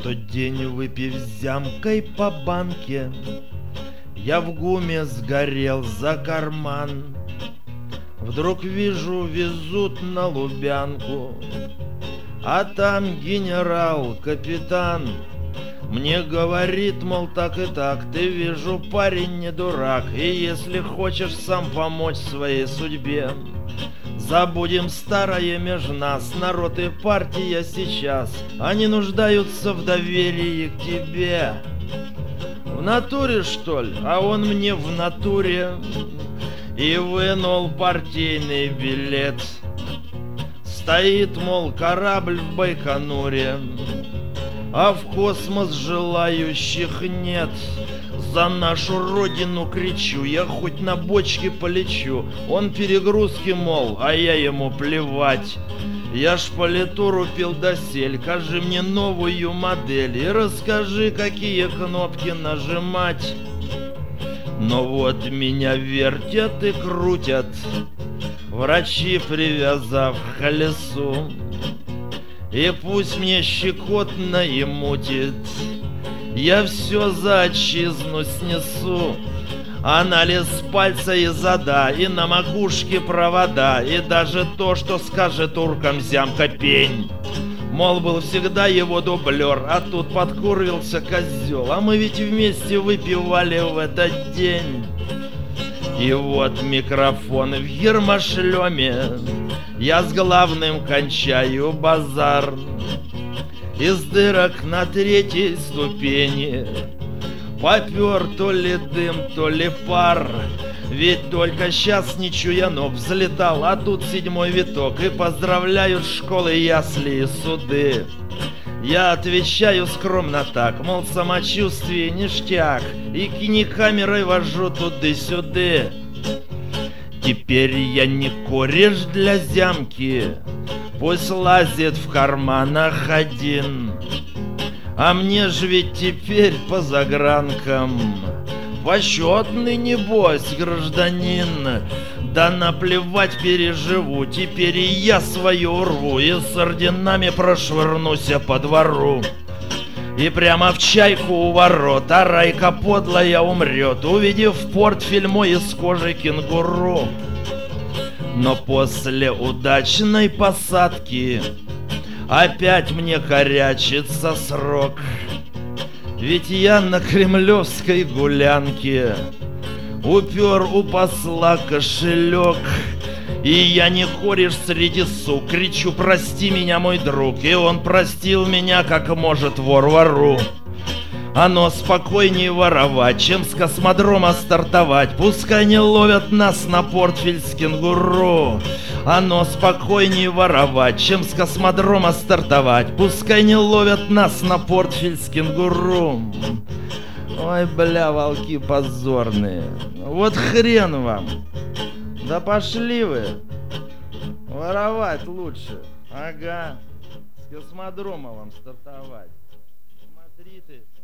тот день, выпив зямкой по банке, я в гуме сгорел за карман. Вдруг вижу, везут на Лубянку, а там генерал-капитан. Мне говорит, мол, так и так, ты, вижу, парень не дурак, и если хочешь сам помочь своей судьбе, забудем старое меж нас, народ и партия сейчас, они нуждаются в доверии к тебе. В натуре, что ли? А он мне в натуре и вынул партийный билет. Стоит, мол, корабль в Байконуре, а в космос желающих нет. За нашу родину кричу, я хоть на бочке полечу. Он перегрузки, мол, а я ему плевать. Я ж политуру пил досель, кажи мне новую модель и расскажи, какие кнопки нажимать. Но вот меня вертят и крутят врачи, привязав к колесу. И пусть мне щекотно и мутит, я все за отчизну снесу. Анализ пальца и зада, и на макушке провода, и даже то, что скажет туркам зямка пень. Мол, был всегда его дублер, а тут подкурвился козел, а мы ведь вместе выпивали в этот день. И вот микрофон в гермошлеме, я с главным кончаю базар. Из дырок на третьей ступени попер то ли дым, то ли пар. Ведь только сейчас, не чуя ног, взлетал, а тут седьмой виток, и поздравляют школы, ясли и суды. Я отвечаю скромно так, мол, самочувствие ништяк, и кинокамерой вожу туды-сюды. Теперь я не кореш для зямки, пусть лазит в карманах один. А мне ж ведь теперь по загранкам почетный, небось, гражданин. Да наплевать, переживу, теперь и я свое урву и с орденами прошвырнусь по двору. И прямо в чайку у ворот, а Райка подлая умрет, увидев портфель мой из кожи кенгуру. Но после удачной посадки опять мне корячится срок. Ведь я на кремлевской гулянке упер у посла кошелек. И я не кореш среди сук, кричу: прости меня, мой друг. И он простил меня, как может вор вору. Оно спокойнее воровать, чем с космодрома стартовать. Пускай не ловят нас на портфель с кенгуру. Оно спокойнее воровать, чем с космодрома стартовать. Пускай не ловят нас на портфель с кенгуру. Ой, бля, волки позорные. Вот хрен вам. Да пошли вы. Воровать лучше. Ага. С космодрома вам стартовать. Смотри ты.